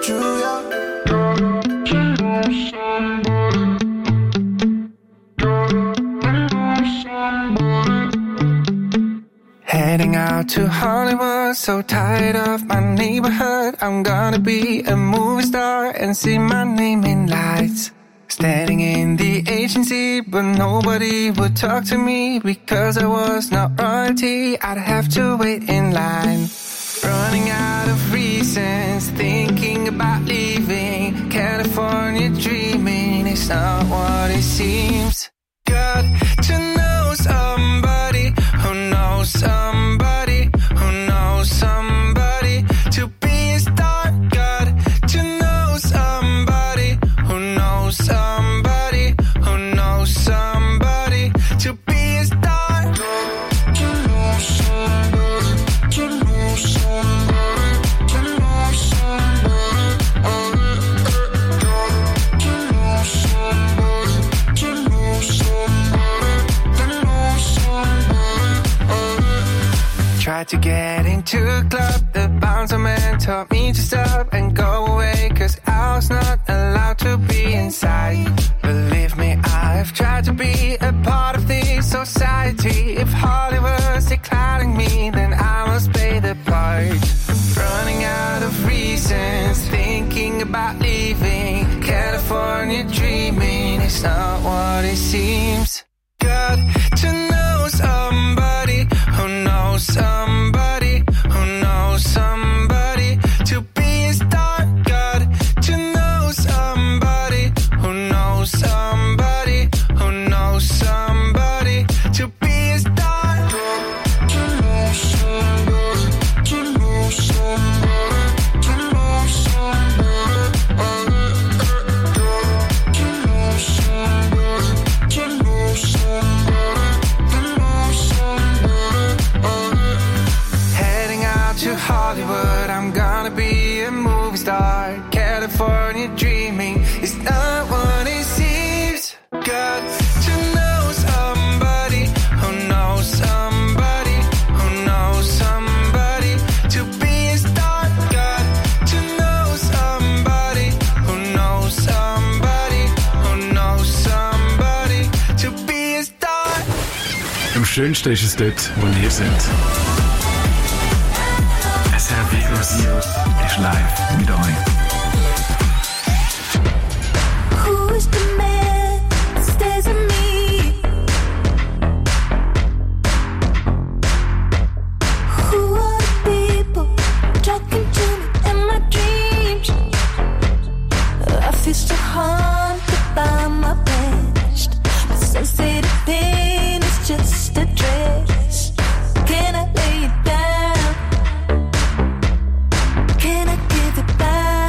you, yeah. Heading out to Hollywood, so tired of my neighborhood. I'm gonna be a movie star and see my name in lights. Standing in the agency, but nobody would talk to me because I was not royalty. I'd have to wait in line. Running out of reasons, thinking about leaving. California dreaming, it's not what it seems. Got to know somebody who knows somebody who knows somebody to be a star. Got to know somebody who knows somebody who knows somebody to be a star. To know somebody, to know somebody, to know somebody. To know somebody, to know somebody, to know somebody. Tried to get into a club, the bouncer man told me to stop and go away, cause I was not allowed to be inside. Believe me, I've tried to be a part of this society. If Hollywood's declining me, then I must play the part. Running out of reasons, thinking about leaving. California dreaming, it's not what it seems. Got to know somebody who knows somebody who knows somebody to be a star. Got to know somebody who knows somebody who knows somebody to be a star. To know somebody, to know somebody, to know somebody. To know somebody, to know somebody, to know somebody. Heading out to Hollywood, I'm gonna be a movie star. California dreaming is not what it seems. Got to know somebody who knows somebody who knows somebody to be a star. Got to know somebody who knows somebody who knows somebody to be a star. Am schönsten ist es dort, wo wir sind. SRF Virus ist live mit euch. Who's the man that stays with me? Who are the people talking to me in my dreams? I feel so haunted by my past. My sensitive pain is just a dress. Can I lay it down? Can I give it back?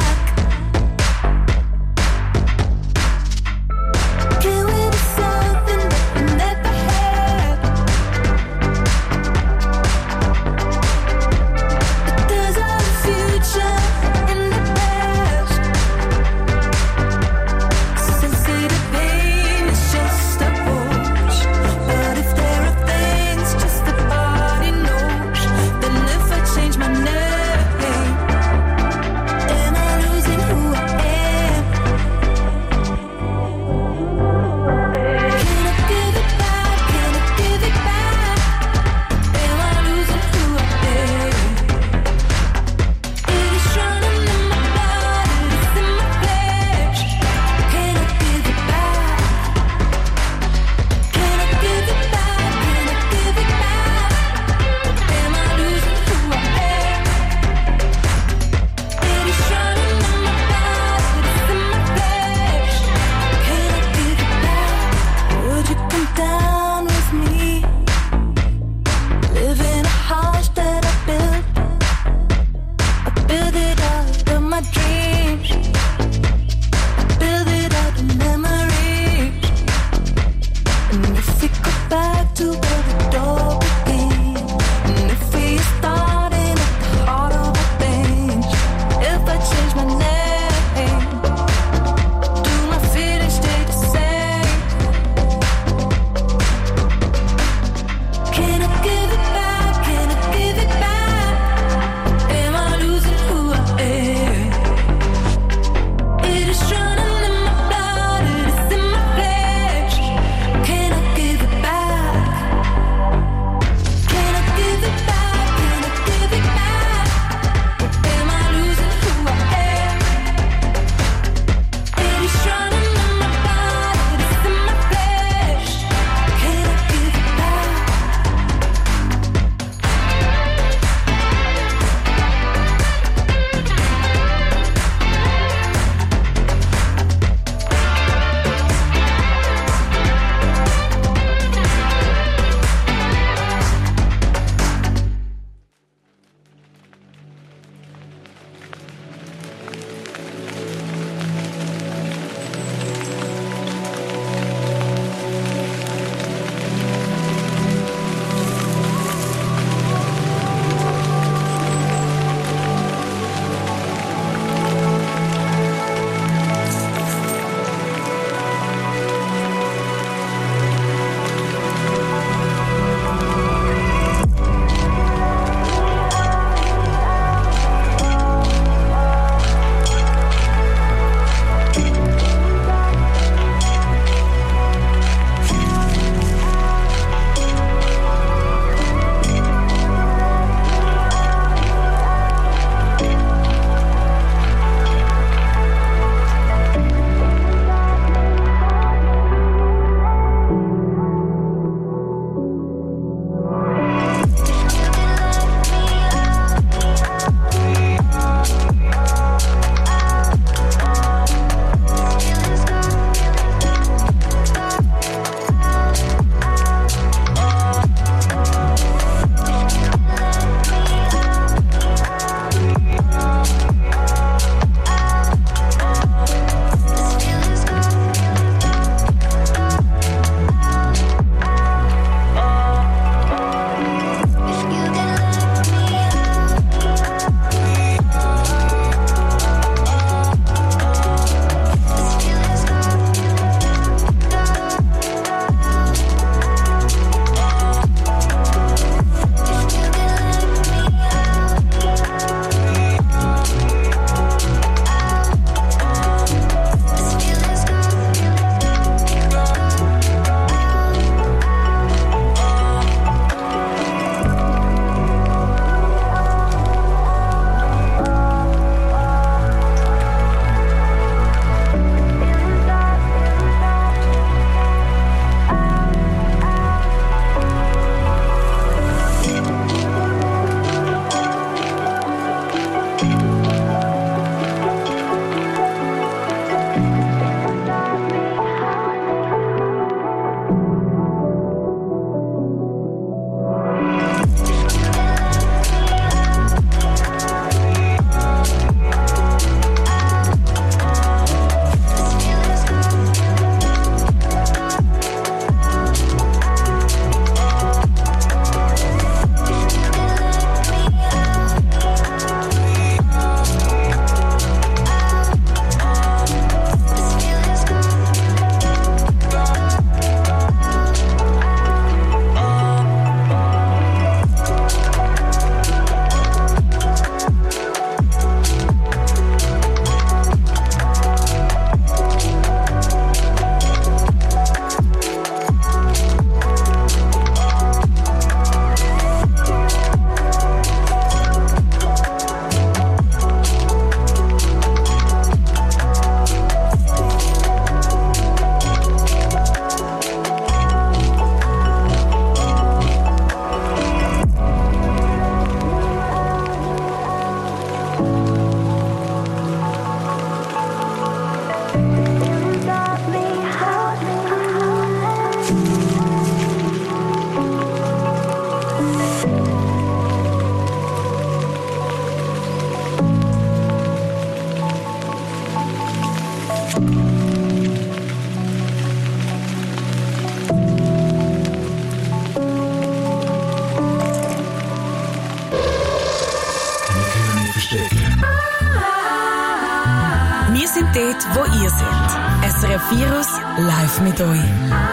Wir sind dort, wo ihr seid. SRF Virus live mit euch.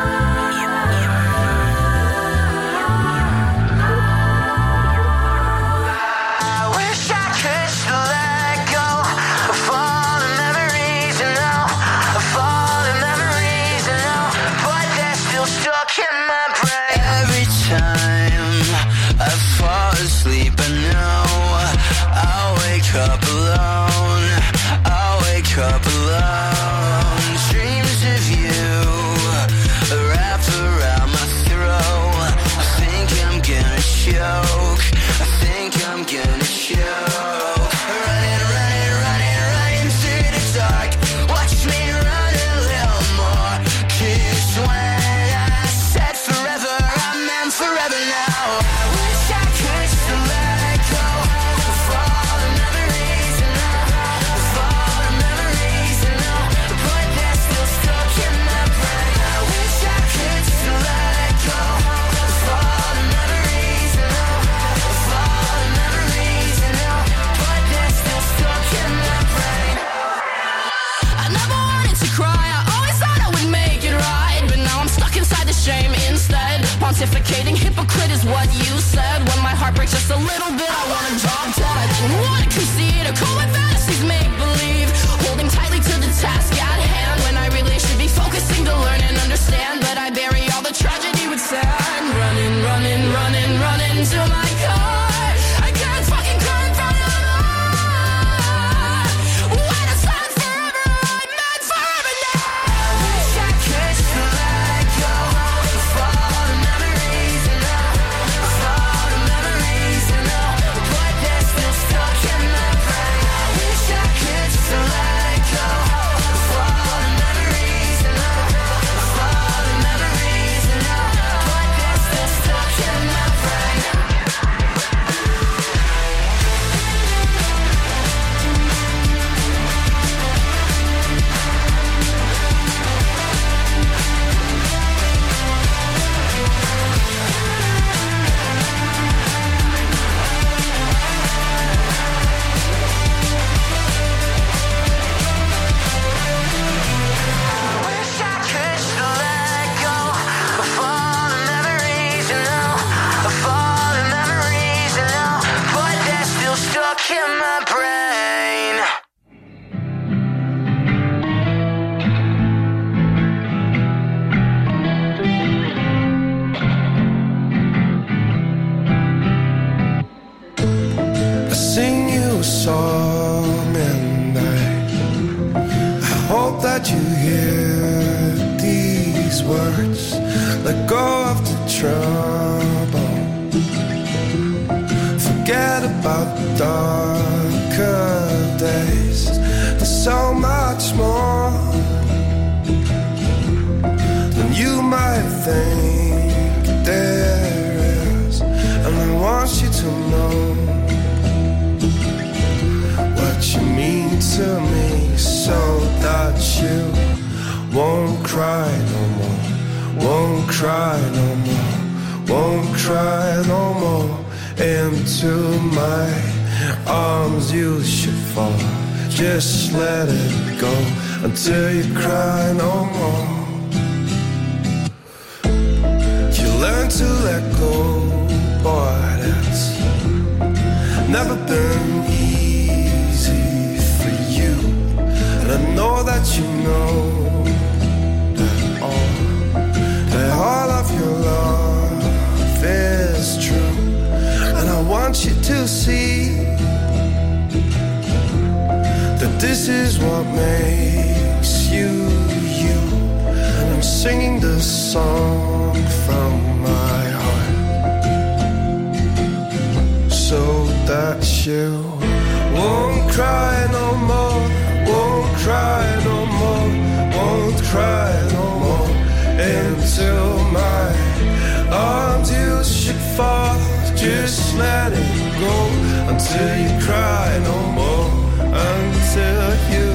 Up alone, dreams of you wrap around my throat. I think I'm gonna choke. I think I'm gonna choke. Running, running, running, running through the dark. Watch me run a little more. 'Cause when I said forever, I meant forever now. I wish I could still let go of all the memories and of all the memories and but they're still stuck in my brain. I wish I could still let go of all the memories and of all the memories and but they're still stuck in my brain. I never wanted to cry, I always thought I would make it right, but now I'm stuck inside the shame instead. Pontificating hypocrite is what you said. When my heart breaks just a little bit, I wanna drop dead. I didn't wanna concede or call my fantasies make believe. Holding tightly to the task at hand when I really should be focusing to learn and understand. But I bury all the tragedy with sand. Running, running, running, running to my car. I can't fucking cry in front of the light. When it's not forever, I meant forever now. I wish I could still let go of all the memories and of all the memories and but they're still stuck in my brain. I wish I could still let go of all the memories and of all the memories and but they're still stuck in my brain. Wish I could still let go of all the memories and of all the memories and but they're still stuck in my brain. I sing you a song and I hope that you hear these words. Let go of the trouble. Forget about the darker days. There's so much more than you might think there is. And I want you to know what you mean to me, so that you won't cry no more, won't cry no more, won't cry no more. Into my arms you should fall. Just let it go until you cry no more. You learn to let go, boy, that's never been easy for you. And I know that you know that all of your love is true. And I want you to see that this is what makes you, you. And I'm singing this song from my heart, so that you won't cry no more, won't cry no more, won't cry no more, until my arms you should fall, just let it go, until you cry no more, until you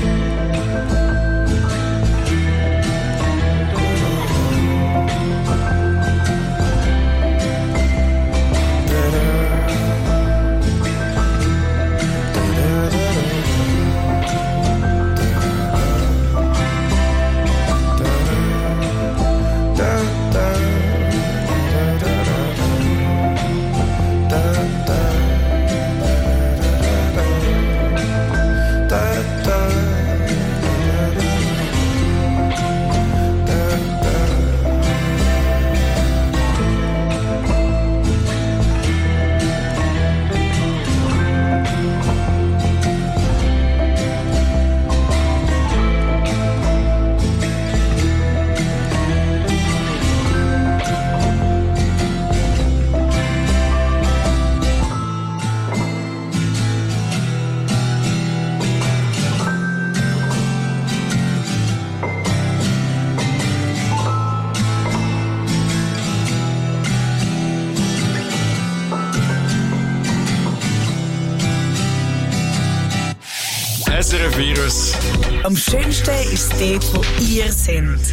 SRF Virus. Am schönsten ist es dort, wo ihr seid.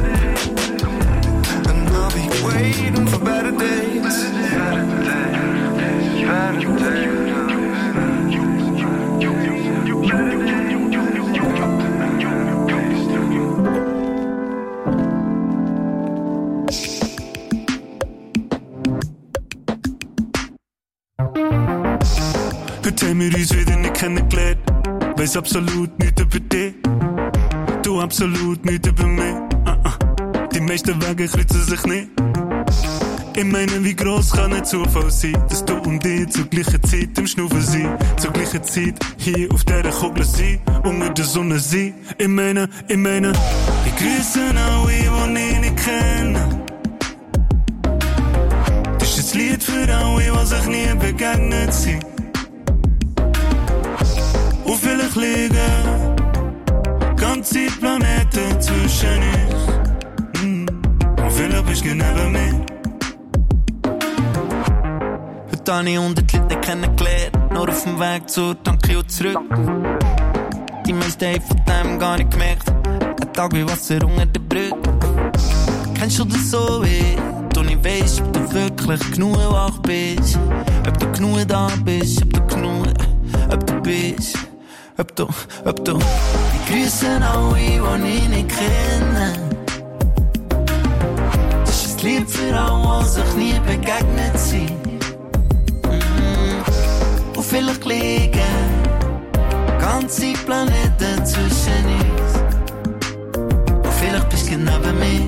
waiting for better days. Heute haben wir uns wieder nicht kennengelernt. Weiss absolut nichts über dich. Du absolut nichts über mich. Die meisten Wege kreuzen sich nicht. Ich meine, wie gross kann ein Zufall sein, dass du und ich zur gleichen Zeit im Schnuffen sind. Zur gleichen Zeit hier auf dieser Kugel sind, unter der Sonne sind. Ich meine, ich grüße alle, die ich nicht kenne. Das ist ein Lied für alle, die sich nie begegnet sind. Und vielleicht liegen ganze Planeten zwischen uns. Und vielleicht bist du neben mir. Heute habe ich 100 Leute kennengelernt, nur auf dem Weg zur Tanke und zurück. Die meisten haben von dem gar nicht gemerkt. Ein Tag wie Wasser unter der Brücke. Kennst du das so wie du nicht weißt, ob du wirklich genug wach bist? Ob du genug da bist, ob du bist. Ob du. Ich grüße alle, die ich nicht kenne. Das ist ein Lied für alle, die sich nie begegnet sind. Und vielleicht liegen ganze Planeten zwischen uns. Und vielleicht bist du neben mir.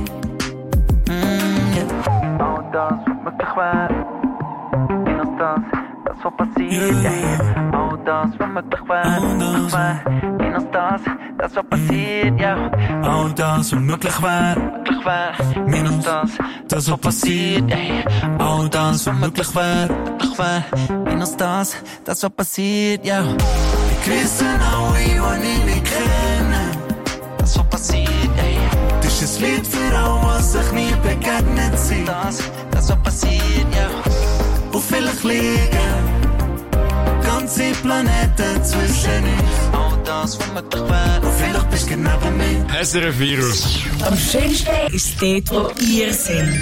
All das, was möglich wäre. Minus das, was passiert. All das, was möglich wäre. Minus das, was passiert. All das, was möglich wäre. Minus das, was passiert. All das, was möglich wäre. Minus das, was passiert. Ich grüße alle, die ich nicht kenne. Das, was passiert. Das ist ein Lied für alle, die sich nie begegnet sind. Das, was passiert. Und vielleicht liegen ganze Planeten zwischen uns. All das, was möglich wäre. Und vielleicht bist du neben mir. SRF Virus. Am schönsten ist dort, wo ihr seid.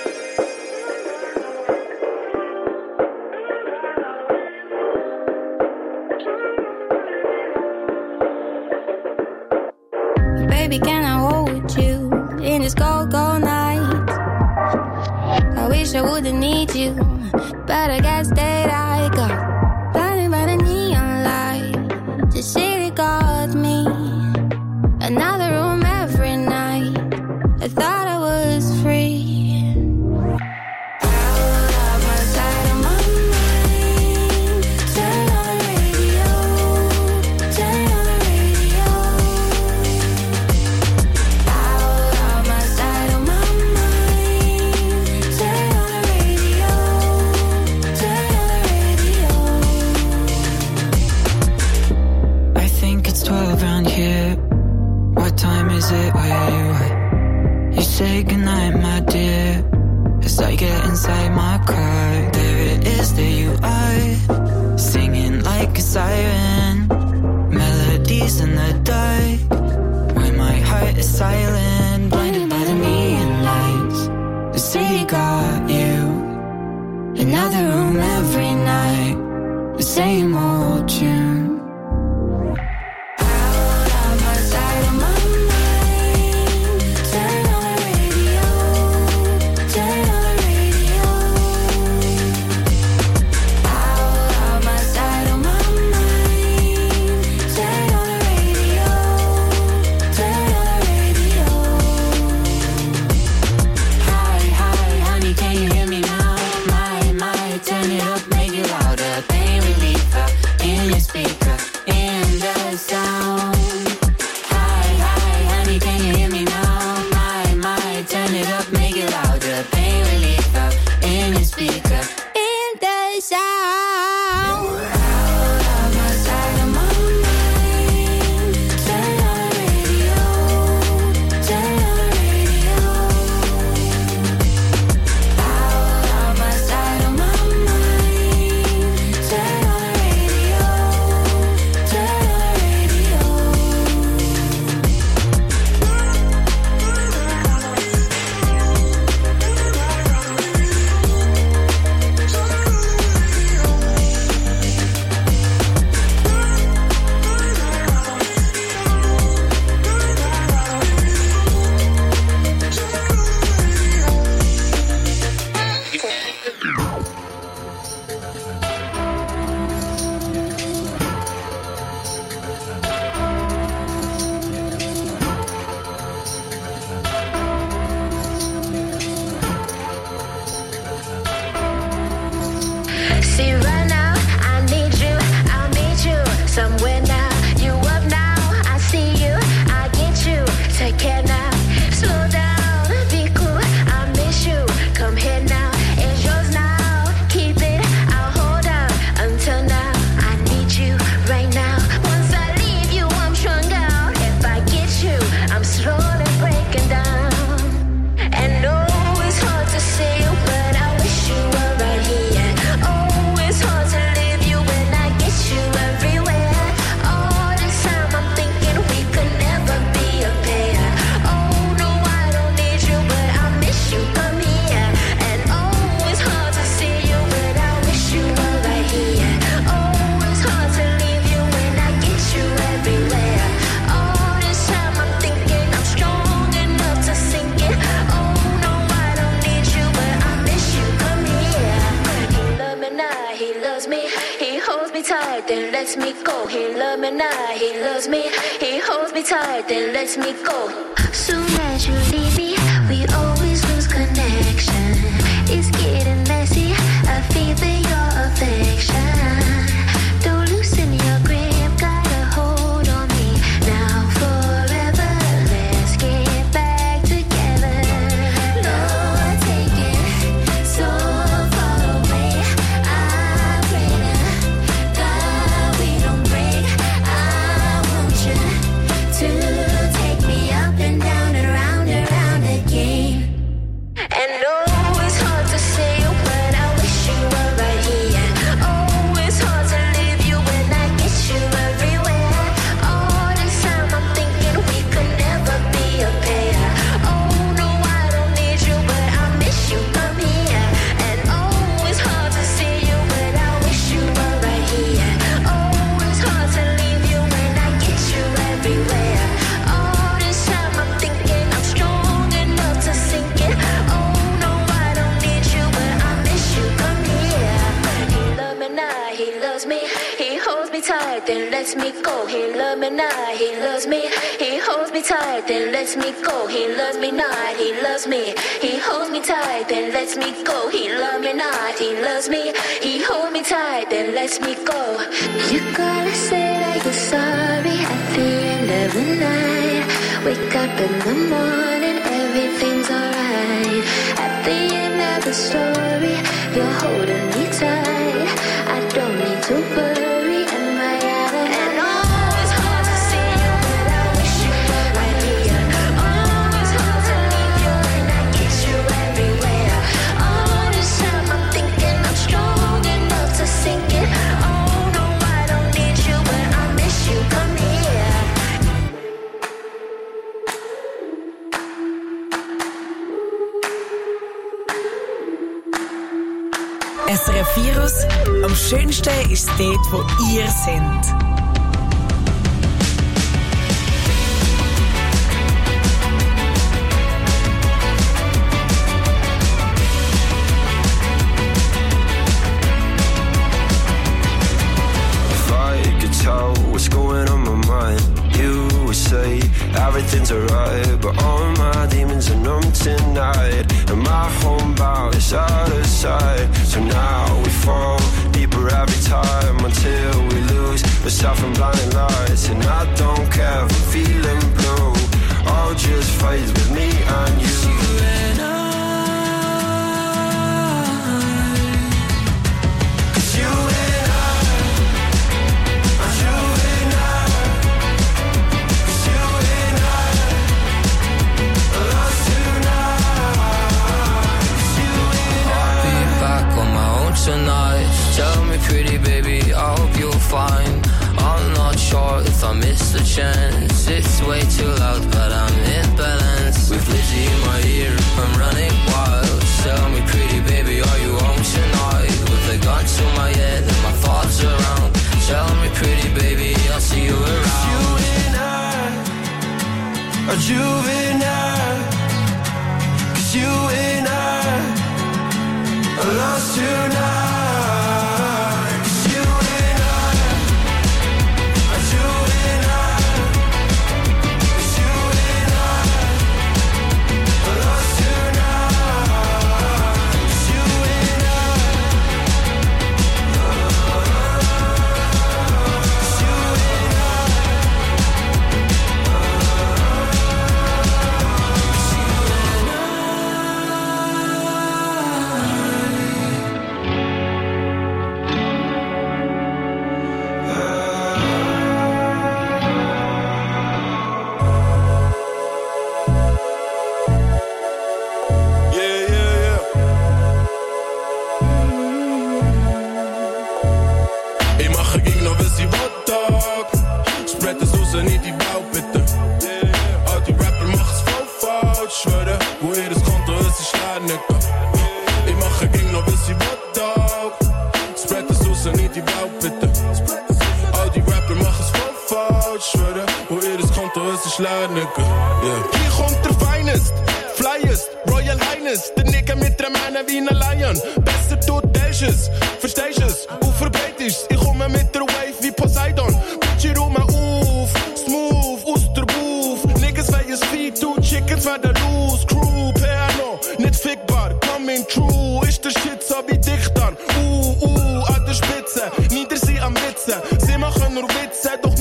Baby, can I hold you in this cold, cold night? I wish I wouldn't need you, but I guess that I got blinded by the neon light. The city got me. Another room every night. I thought I was free. Is it where you are? You say goodnight, my dear, as I get inside my car. There it is, there you are, singing like a siren, melodies in the dark, when my heart is silent, blinded by the neon lights. The city got you, another room every night, the same old tune. he loves me. He holds me tight, then lets me go. He loves me now, he loves me. He holds me tight, then lets me go. Soon as you leave me, we always lose connection. It's getting messy, I feel for your affection. Don't loosen your grip, got a hold on me. Now forever, let's get back together. Lord, take it so far away. I pray to God we don't break. I want you to take me up and down and round again. And oh, it's hard to say it, but I wish you were right here. Oh, it's hard to leave you when I get you everywhere. All this time I'm thinking we could never be a pair. Oh no, I don't need you, but I miss you, come here. And oh, it's hard to see you, but I wish you were right here. Oh, it's hard to leave you when I get you everywhere. All this time I'm thinking I'm strong enough to sink it. Oh no, I don't need you, but I miss you, come here. He loves me now, he loves me. He holds me tight, then lets me go. He loves me now, he loves me. He holds me tight, then lets me go. He loves me not, he loves me. He holds me tight, then lets me go. He loves me not, he loves me. He holds me tight, then lets me go. You gotta say that you're sorry at the end of the night. Wake up in the morning, everything's alright. At the end of the story, you're holding me tight. I don't need to worry, am I out of and oh, it's hard to see you, but I wish you were right here. Oh, it's hard to leave you when I get you everywhere. All this time I'm thinking I'm strong enough to sink it. Oh no, I don't need you, but I miss you, come here. SRF Virus, am schönsten ist es dort, wo ihr seid. If I could tell what's going on my mind, you would say everything's alright, but all my demons are numb tonight, and my homebound is out of sight. So now we fall deeper every time until we lose ourselves in blinding lights. And I don't care if I'm feeling blue, all just fades with me and you. And I, 'cause you and I, you and I, 'cause you and I, lost tonight. 'Cause you and I. I'll be back on my own tonight. Tell me pretty baby, I hope you're fine. I'm not sure if I missed the chance. It's way too loud, but I'm in balance. With Lizzie in my ear, I'm running wild. Tell me pretty baby, are you home tonight? With a gun to my head and my thoughts around. Tell me pretty baby, I'll see you around. You and I are juvenile, 'cause you and I are lost tonight. 'Cause you and I are juvenile, 'cause you and I are lost tonight. 'Cause you and I, 'cause you and I. Hier kommt der Finest, Flyest, Royal Highness. Der Nigger mit der Mähne wie ein Lion. Besser du teilst es, verstehst es?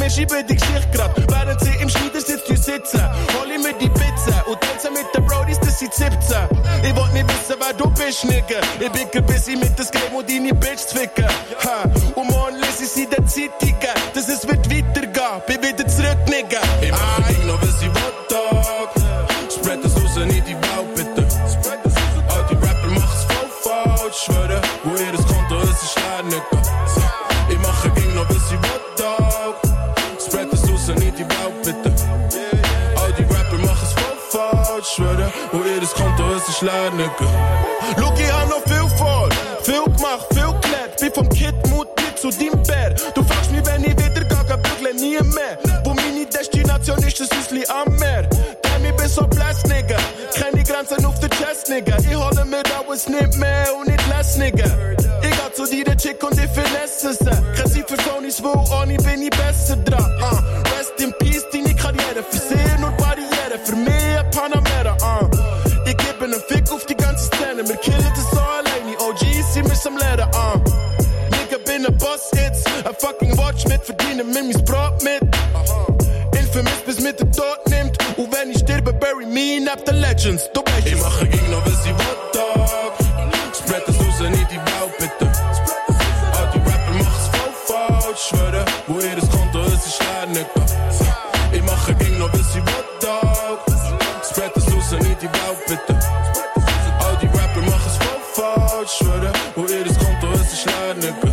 schreiben die Geschichte grad. Während sie im Schneider sitzt, sitzen. Hol ich mir die Pizza und tanzen mit den Brodies, das sind 17. Ich wollt nicht wissen, wer du bist, Nigga. Ich bin ein bisschen mit das Game und deine Bitch zu ficken. Ha. Und morgen lese ich sie in den Zeitungen, dass es wird weitergehen. Bin wieder zurück, Nigga. Ich mach ein Ding noch, was ich will, Dog. Spread das raus in die Welt, bitte. All die Rapper machen's voll falsch, schwöre. Wo ihr das Konto ist, ist leer, Nigga. Ich mach ein Ding noch, was ich will, Dog. Spread das raus in die Welt, bitte. All die Rapper machen's voll falsch, schwöre. Wo ihr das Konto ist, ist leer, Nigga. Schau, ich hab noch viel vor. Viel gemacht, viel gelernt. Bin vom Kid-Mut zu deinem Bär. Du fragst mich, wenn ich wieder gehe, bügle nie mehr. Wo meine Destination ist, das Häusli am Meer. Damn, ich bin so blessed, Nigga. Keine Grenzen auf der Chest, Nigga. Ich hole mir alles nicht mehr und nicht less, Nigga. Ich geh zu dir, Chick, und ich finesse sie. Kein Zeit für Sonys, wo ohne bin ich besser dran. Rest in Peace, deine Karriere. Für sie nur Barriere, für mich ein Panamera. Ich gebe einen Fick auf die ganze Szene. Wir killen das so alleine. OGs, sie müssen lernen. Bin ein Boss jetzt, ein fucking Watch mit, verdiene mir mein Brot mit. Infamous bis mit der Tod nimmt. Und wenn ich sterbe, bury me neben den Legends. Du weißt, ich mache gegen noch, was ich will, Dog. Spread das raus in die Welt, bitte. All die Rapper machen's voll falsch, schwöre. Wo ihr das Konto ist, ist leer, Nigga. Ich mache gegen noch, was ich will, Dog. Spread das raus in die Welt, bitte. All die Rapper machen's voll falsch, schwöre. Wo ihr das Konto ist, ist leer, Nigga.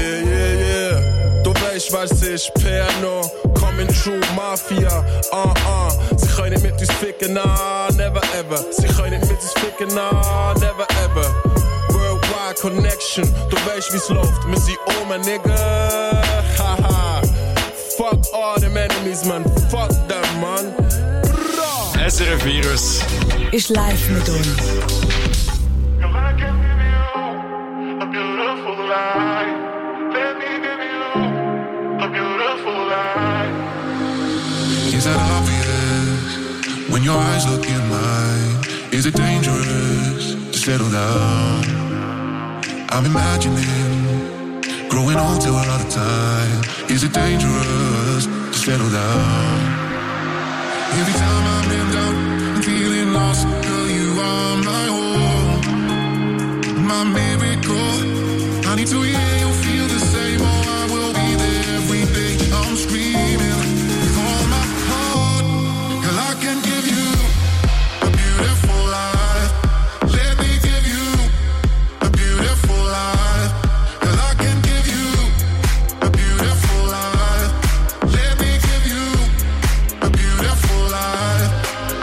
Ich weiß, ich Perno, coming true, Mafia, Sie können nicht mit uns ficken, nah, never ever. Sie können nicht mit uns ficken, nah, never ever. Worldwide Connection, du weißt, wie's läuft. Wir sind oben, Nigga, haha. Fuck all them enemies, man, fuck them, man. SRF Virus ist live mit uns. Is that obvious? When your eyes look in mine, is it dangerous to settle down? I'm imagining growing old till a lot of time. Is it dangerous to settle down? Every time I'm in doubt and feeling lost, girl, you are my home, my miracle. I need to hear you feel the same, or I will be there every day. I'm screaming with all my heart, girl, I can give you a beautiful life. Let me give you a beautiful life. Girl, I can give you a beautiful life. Let me give you a beautiful life.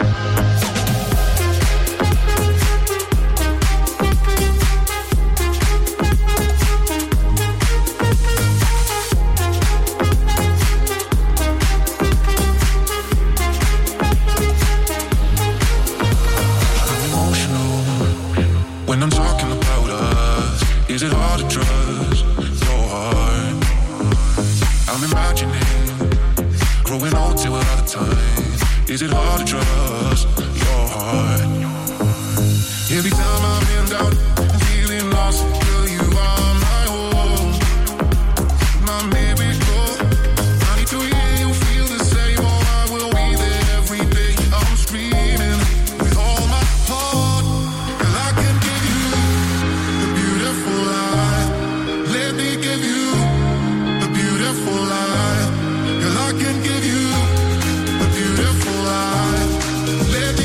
When I'm talking about us, is it hard to trust your heart? I'm imagining growing old till a lot of time. Is it hard to trust your heart? Every time I'm in doubt and feeling lost, girl, you are my home, my miracle. I need to hear you feel the same, or I will be there every day. I'm screaming with all my heart. I can give you a beautiful life. Let me give you a beautiful life. Girl, I can give you a beautiful life. Let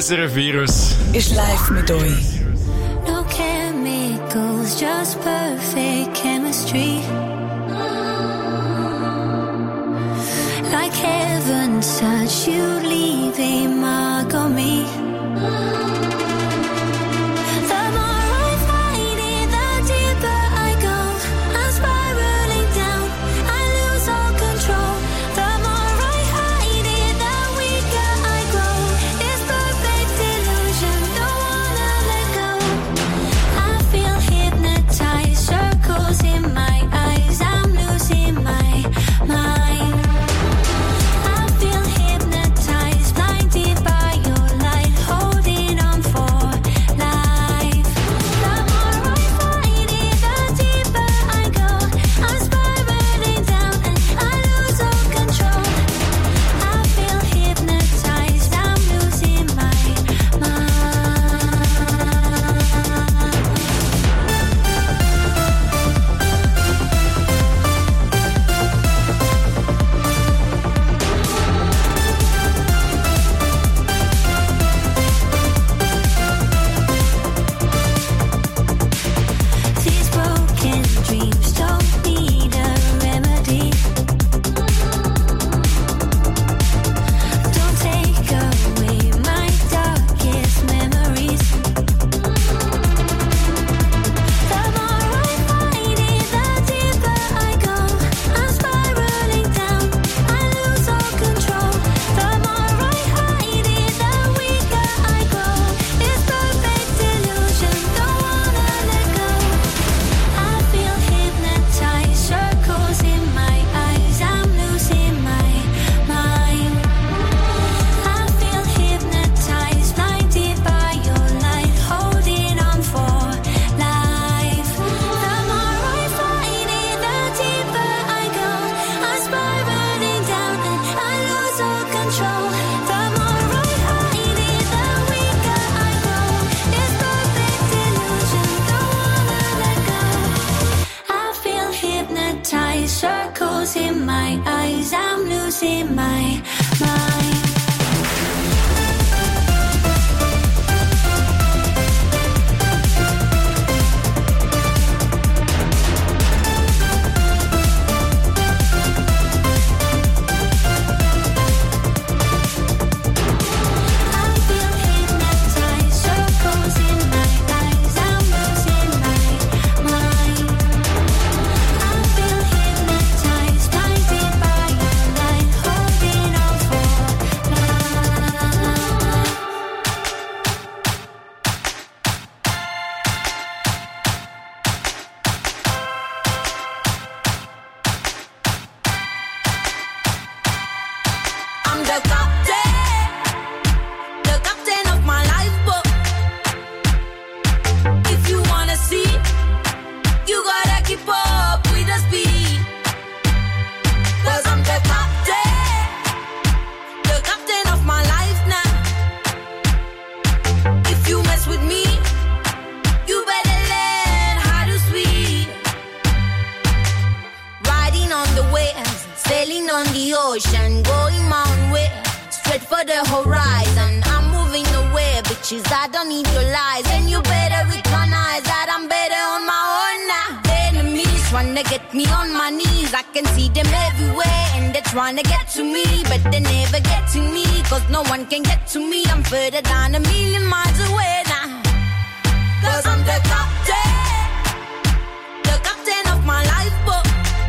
SRF Virus ist live mit euch. No chemicals, just perfect chemistry. Like heaven's touch, you leave a mark on me. The more I fight it, the deeper I go. I'm spiraling down, I lose all control. The more I hide it, the weaker I grow. It's perfect illusion, don't wanna let go. I feel hypnotized, circles in my eyes, I'm losing my mind. I feel hypnotized, blinded by your light, holding on for life. The more I fight it, the deeper I go. I'm spiraling down and I lose all control. I feel hypnotized, I'm losing my mind. These broken dreams don't need a remedy. Don't take away my darkest memories. The more I fight it, the deeper I go. I'm spiraling down, I lose all control. The more I hide it, the weaker I grow. It's perfect illusion, don't wanna let go. I feel hypnotized, circles in my eyes, I'm losing my mind. I feel hypnotized, blinded by your light, holding on for life. The more I fight it, the deeper I go. I'm spiraling down and I lose all control. The more I hide it, the weaker I grow. It's perfect illusion, don't wanna let go. I feel hypnotized, circles in my eyes, I'm losing my mind. I feel hypnotized, circles in my eyes, I'm losing my mind. I feel hypnotized, blinded by your light, holding on for life. I'm the captain of my lifeboat. If you wanna see, you gotta keep up with the speed. 'Cause I'm the captain of my life now. If you mess with me, you better learn how to swim. Riding on the waves, sailing on the ocean, going my way, straight for the horizon. I'm moving away, bitches, I don't need your lies. And you better recognize that I'm better on my own now. Enemies trying to get me on my knees, I can see them everywhere. And they're trying to get to me, but they never get to me. 'Cause no one can get to me, I'm further down a million miles away now. 'Cause I'm the captain of my lifeboat.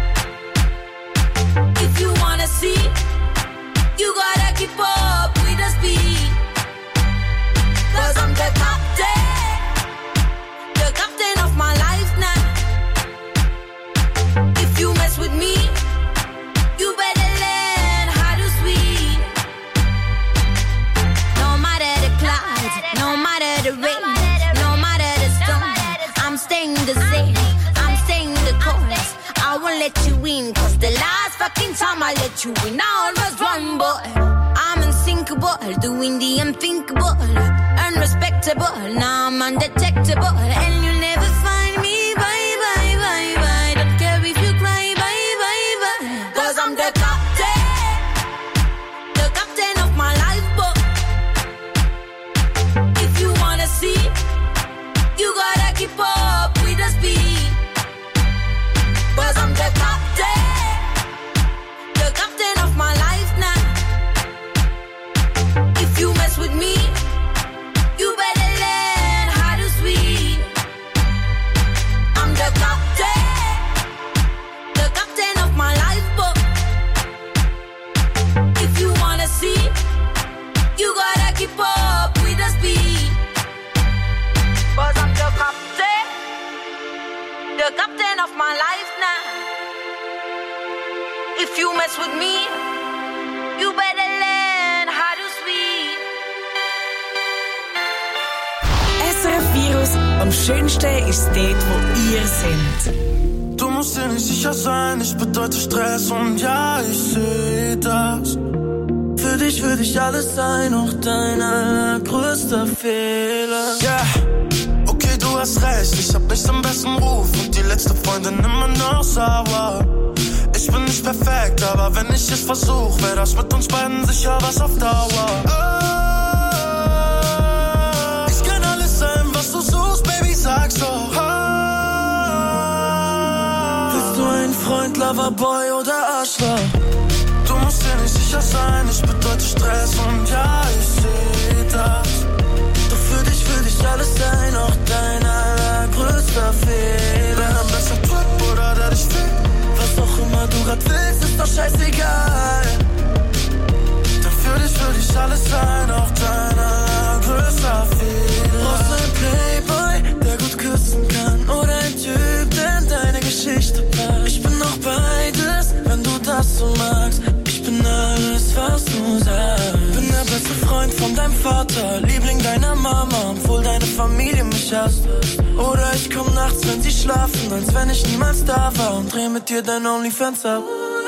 If you wanna see, you gotta keep up with the speed. 'Cause I'm the captain of my life now. If you mess with me, you better learn how to swim. No matter the clouds, no matter the rain, no matter the storm, I'm staying the same, I'm staying the course. I won't let you in, 'cause the last fucking time I let you in, I almost won, boy. I'm unsinkable, doing the unthinkable, unrespectable, now I'm undetectable. And you'll never find me, bye, bye, bye, bye. Don't care if you cry, bye, bye, bye. 'Cause I'm the captain of my lifeboat. you mess with me, you better learn how to speak. SRF Virus, am schönsten ist dort, wo ihr seid. Du musst dir nicht sicher sein, ich bedeute Stress und ja, ich seh das. Für dich würde ich alles sein, auch dein allergrößter Fehler. Yeah, okay, du hast recht, ich hab nicht den besten Ruf und die letzte Freundin immer noch sauer. Ich bin nicht perfekt, aber wenn ich es versuch, wär das mit uns beiden sicher was auf Dauer. Ich kann alles sein, was du suchst, Baby, sag's doch. Bist du ein Freund, Loverboy oder Arschloch? Du musst dir nicht sicher sein, ich bedeute Stress und ja, ich seh das. Doch für dich würde ich alles sein, auch dein allergrößter Fehler. Wenn am besten Trip oder der dich fickt, was auch immer du grad willst, ist doch scheißegal. Denn für dich würde ich alles sein, auch dein allergrößter Fehler. Brauchst du einen Playboy, der gut küssen kann, oder ein Typ, der in deine Geschichte passt? Ich bin auch beides, wenn du das so magst. Ich bin alles, was du sagst. Bin der beste Freund von deinem Vater, Liebling deiner Mama, obwohl deine Familie mich hasst. Oder ich komm nachts, wenn sie schlafen, als wenn ich niemals da war, und dreh mit dir dein OnlyFans ab.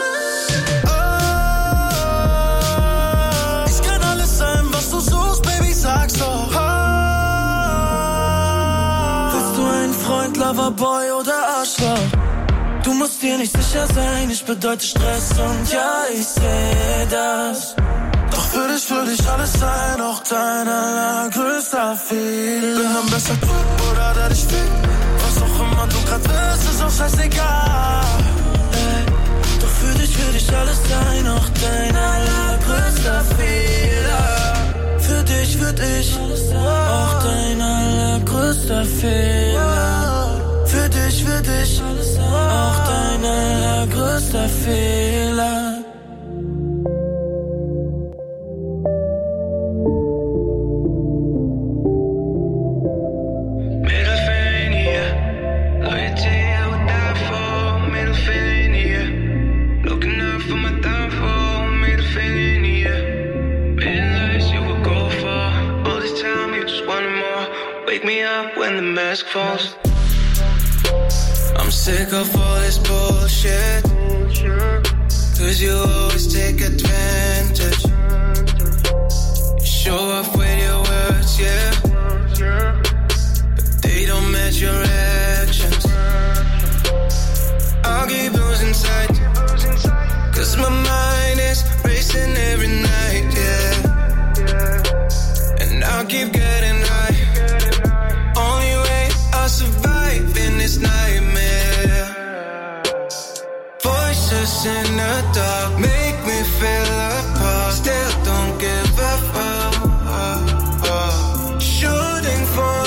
Ich kann alles sein, was du suchst, Baby, sag's doch. Bist du ein Freund, Loverboy oder Arschloch? Du musst dir nicht sicher sein, ich bedeute Stress und ja, ich seh das. Doch für dich würde ich alles sein, auch dein allergrößter Fehler. Bin am besten Typ oder der dich fickt, was auch immer du grad willst, ist auch scheißegal. Doch für dich würde ich alles sein, auch dein allergrößter Fehler. Für dich würde ich auch dein allergrößter Fehler. Für dich würde ich auch dein allergrößter Fehler. Wake me up when the mask falls. I'm sick of all this bullshit, 'cause you always take advantage. You show off with your words, yeah, but they don't match your actions. I'll keep losing sight, 'cause my mind is racing every night, yeah, and I'll keep getting high. Only way I'll survive in this nightmare. Voices in the dark make me feel apart. Still don't give a fuck. Shooting for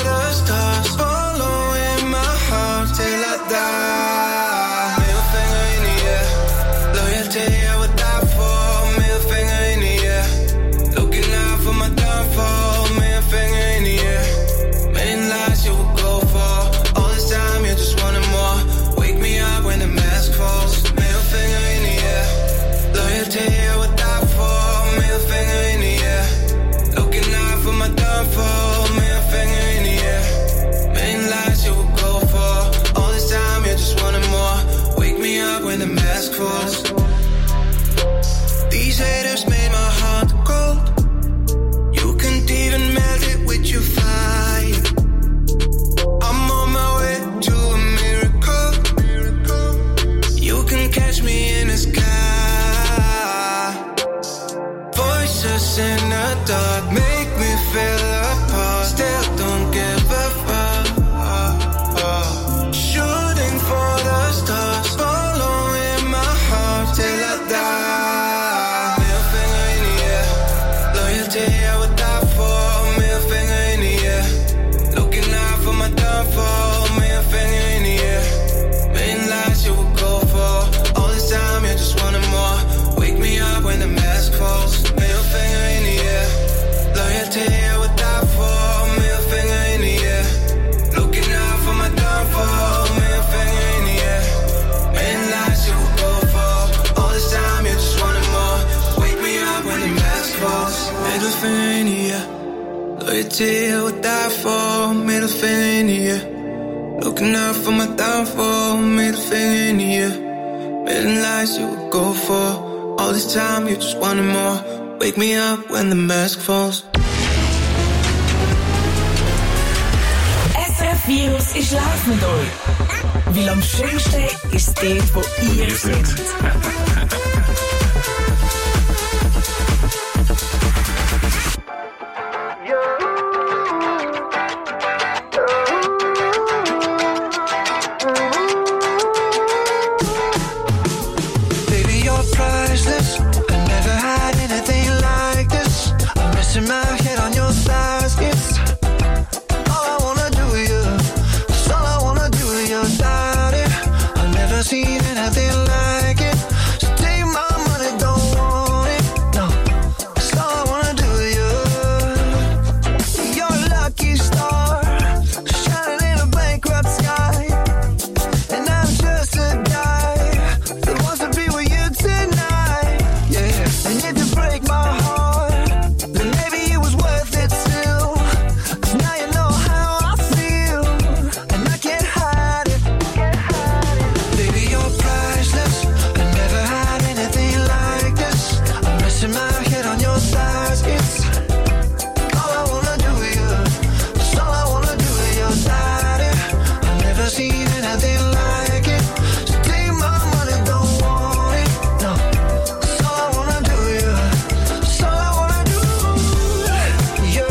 tear with that fall, middle finger in the air. Looking out for my downfall, middle finger in the air. Million lies you would go for. All this time you just wanted more. Wake me up when the mask falls. SRF Virus ist live mit euch. Weil am schönsten ist es dort, wo ihr seid. Seen anything like it. So take my money, don't want it. No, that's all I wanna do with you. You're a lucky star, shining in a bankrupt sky. And I'm just a guy that wants to be with you tonight. Yeah, and if you break my heart, then maybe it was worth it still. 'Cause now you know how I feel, and I can't hide it. You're priceless. I never had anything like this. I'm resting my head on your thighs. It's all I wanna do with you. It's all I wanna do with your daddy. I've never seen anything like it. So take my money, don't want it. No, it's all I wanna do with you. It's all I wanna do. You.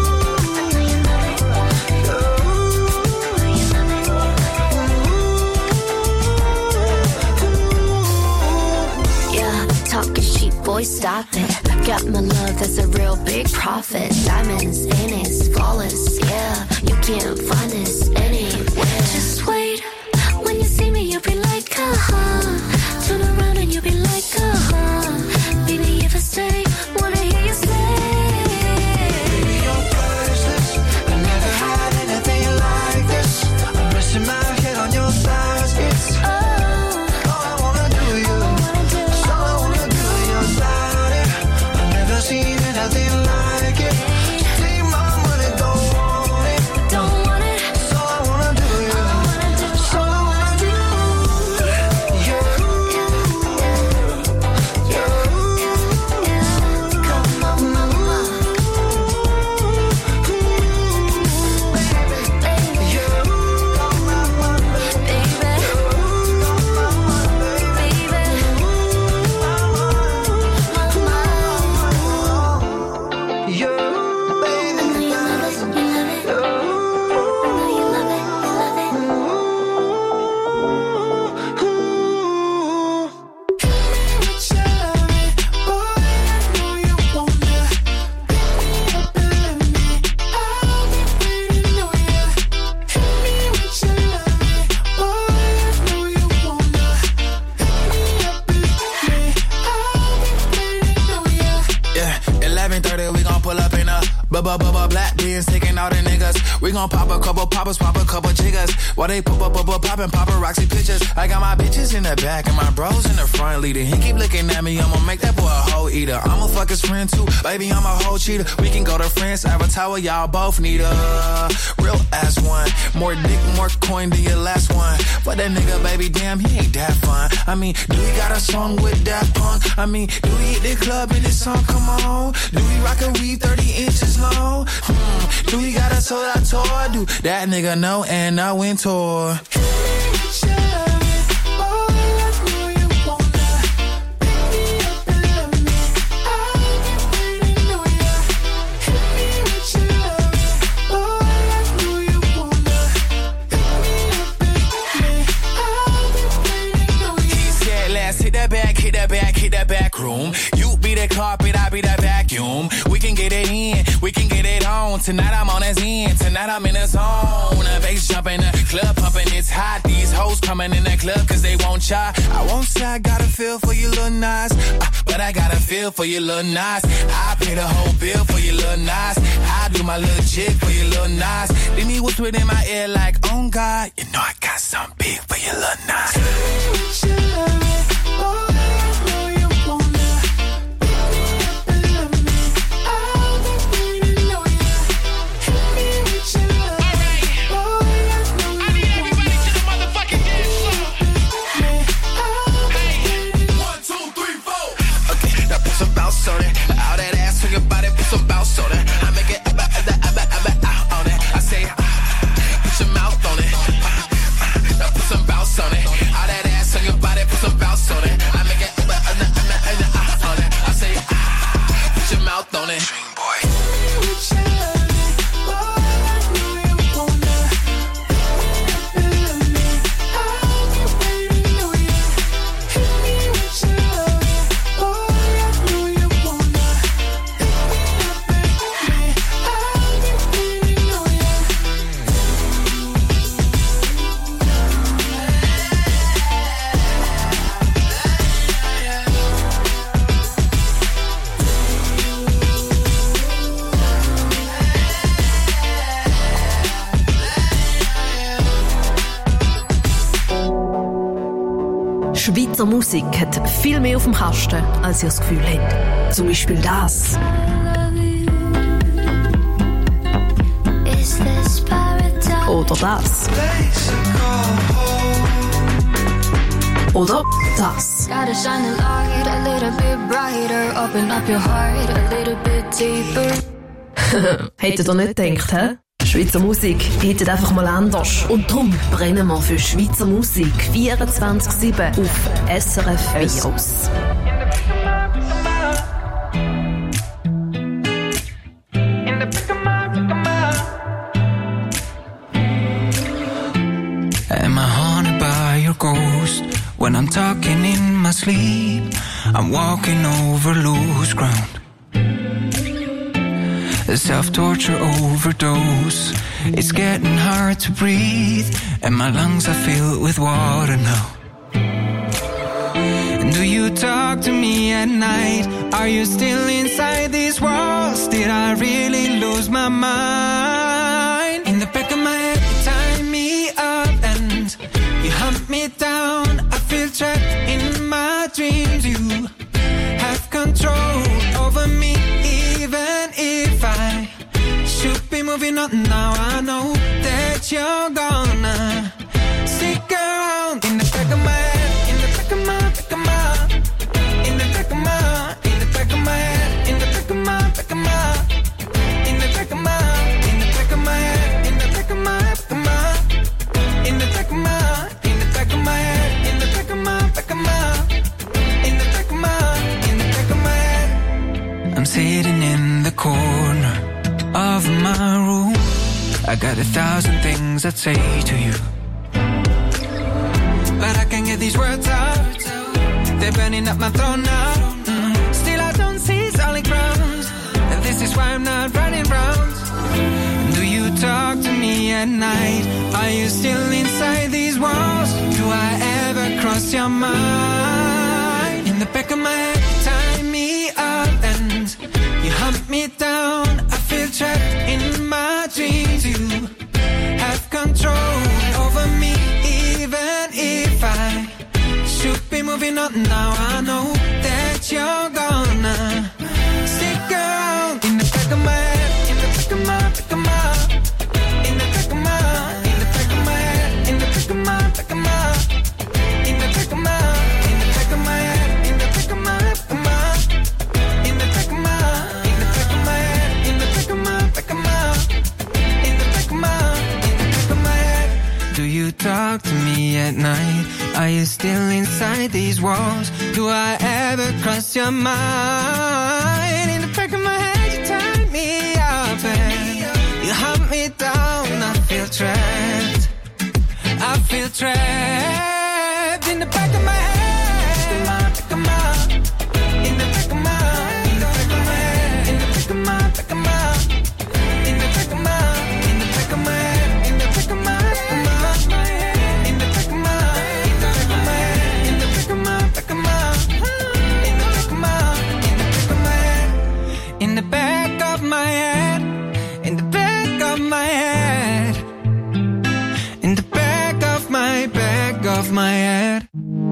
Talking cheap, boy, stop it. Got my love, that's a real big profit. Diamonds in it's flawless, yeah. You can't find this anywhere. Just wait, when you see me, you'll be like, turn around and you'll be like, baby, if I stay, wanna hear you say. Baby, you're priceless. I never had anything like this. I'm resting my head on your thighs. It's all I wanna do with you. It's all I wanna do with your body. I've never seen anything like it. Take my money, don't want it. Don't want it. It's all I wanna do with you. It's all I wanna do. Come on, mama. Black beans taking all the niggas. We gon' pop a couple poppers, pop a couple jiggers. While they poppin' paparazzi pictures. I got my bitches in the back and my bros in the front leader. He keep looking at me, I'ma make that boy a hoe eater. I'ma fuck his friend too, baby, I'm a hoe cheater. We can go to France, Avatar, y'all both need a real ass one. More dick, more coin than your last one. But that nigga, baby, damn, he ain't that fun. I mean, do he got a song with Daft Punk? I mean, do he hit the club in this song? Come on. Do he rock a weed 30 inches long? Do he got a sold out tour? Do that nigga know and I went tour. Hit that back room. You be the carpet, I be the vacuum. We can get it in, we can get it on. Tonight I'm on his end, tonight I'm in the zone. A bass jumping, the club pumping, it's hot. These hoes coming in the club cause they won't try. I won't say I got a feel for your little nice, but I got a feel for your little nice. I pay the whole bill for your little nice. I do my little jig for your little nice. Then he whispered in my ear like, oh God, you know I got something big for your little nice. Schweizer Musik hat viel mehr auf dem Kasten, als ihr das Gefühl habt. Zum Beispiel das. Oder das. Oder das. Hättet ihr nicht gedacht, hä? Schweizer Musik hättet einfach mal anders. Und darum brennen wir für Schweizer Musik 24/7 auf SRF Virus. Am I haunted by your ghost? When I'm talking in my sleep, I'm walking over loose ground. A self-torture overdose. It's getting hard to breathe, and my lungs are filled with water now. Do you talk to me at night? Are you still inside these walls? Did I really lose my mind? In the back of my head, you tie me up and you hunt me down. I feel trapped in my dreams. You have control over me, even if I should be moving on. Now I know that you're gonna stick around. In the back of my head, in the back of my, back of my, in the back of my, in the back of my head, in the back of my, back of my, in the back of my, in the back of my head, in the back of my, back of my, in the back of my, in the back of my head, in the back of my, back of my, in the back of my, in the back of my head. I'm sitting in the corner of my room. I got 1,000 things I'd say to you, but I can't get these words out. They're burning up my throat now. Still I don't see solid ground, and this is why I'm not running round. Do you talk to me at night? Are you still inside these walls? Do I ever cross your mind? In the back of my head, tie me up and you hunt me down. I feel trapped in my dreams. You have control over me, even if I should be moving on. Now I know that you're gonna stick around. In the back of my head, in the back of my, back of my, in the back of my, in the back of my head, in the back of my, back of my, in the back of my, in the back of my head, in the back of my, back of my, in the back of my, in the back of my head, in the back of my, back of my, in the back of my, in the back of my head. Do you talk to me at night? Are you still inside these walls? Do I ever cross your mind? In the back of my head, you tie me up and you hunt me down. I feel trapped. I feel trapped in the back of my head. In the back of my, in the back of my, in the back of my head, in the back of my, back of my, in the back of my, in the back of my head, in the back of my, in the back of my, in the back of my head, in the back of my, back of my, in the back of my, in the back of my head, in the back of my head, in the back of my, back of my head.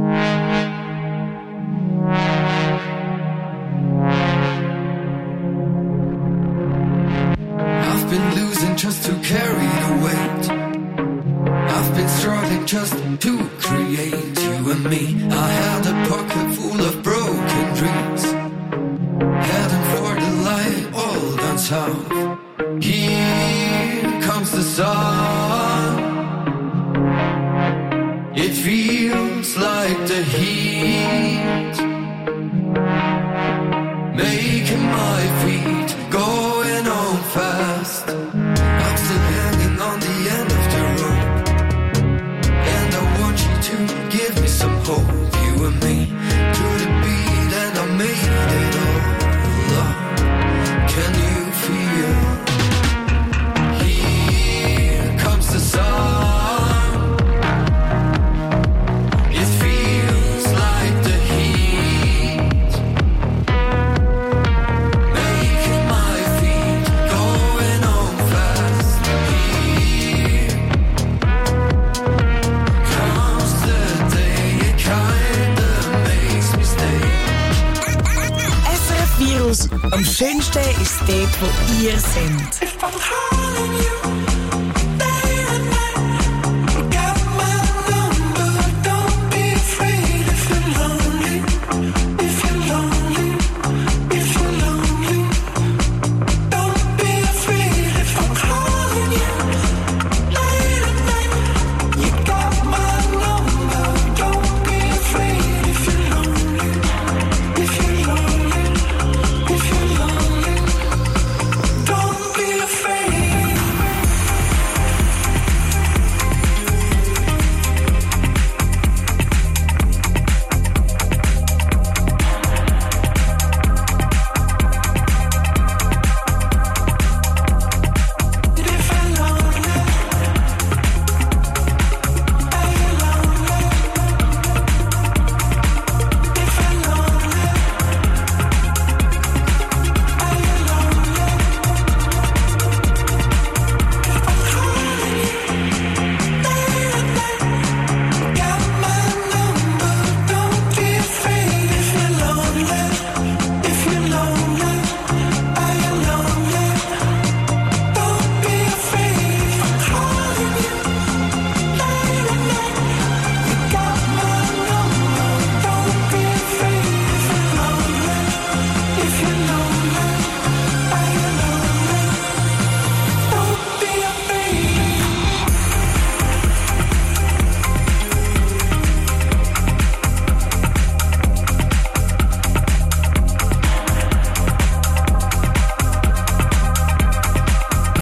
I've been losing just to carry the weight. I've been struggling just to create you and me. I had a pocket full of broken dreams, heading for the light, all gone south. Here comes the sun. It feels like the heat, making my feet going on fast. I'm still hanging on the end of the rope, and I want you to give me some hope. You and me to the beat, and I made it all up. Can you feel? Here comes the sun. It feels like the heat. Schönste ist dort, wo ihr seid. If I'm hurting you,